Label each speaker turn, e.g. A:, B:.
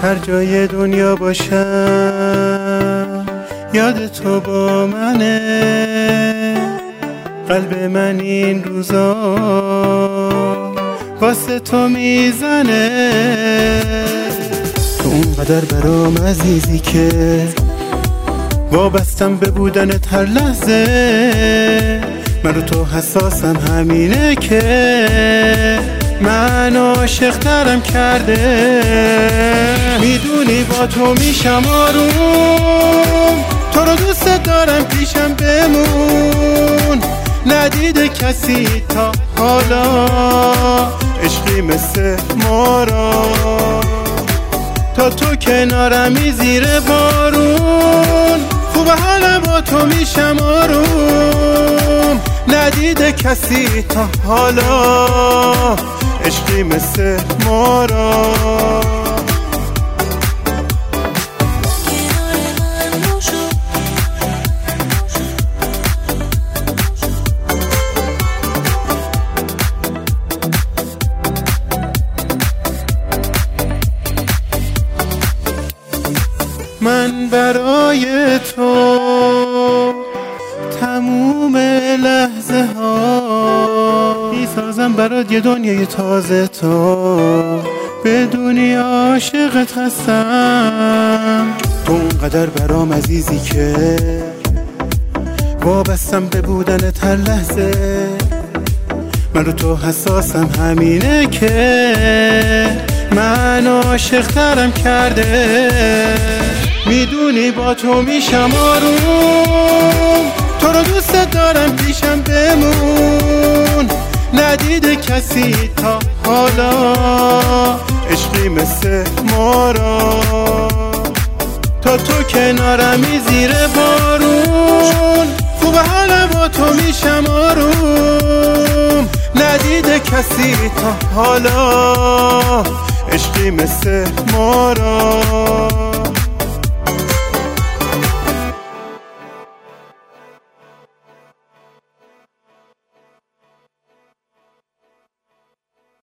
A: هر جای دنیا باشم یاد تو با منه، قلب من این روزا واسه تو میزنه. تو اونقدر برام عزیزی که وابستم به بودنت هر لحظه، من رو تو حساسم همینه که من عاشق ترم کرده. میدونی با تو میشم آروم، تو رو دوست دارم پیشم بمون، ندیده کسی تا حالا عشقی مثل ما را. تا تو کنارمی زیر بارون، خوب حالا با تو میشم آروم، ندیده کسی تا حالا عشقی مثل ما را. من برای تو تموم لحظه ها میسازم برات یه دنیای تازه، تو بدونی عاشقت هستم. تو اونقدر برام عزیزی که وابستم به بودنت هر لحظه، من رو تو حساسم همینه که من عاشق ترم کرده. میدونی با تو میشم آروم، تو رو دوست دارم پیشم بمون، ندیده کسی تا حالا عشقی مثل ما را. تا تو کنارمی زیر بارون، خوب حالا با تو میشم آروم، ندیده کسی تا حالا عشقی مثل ما را.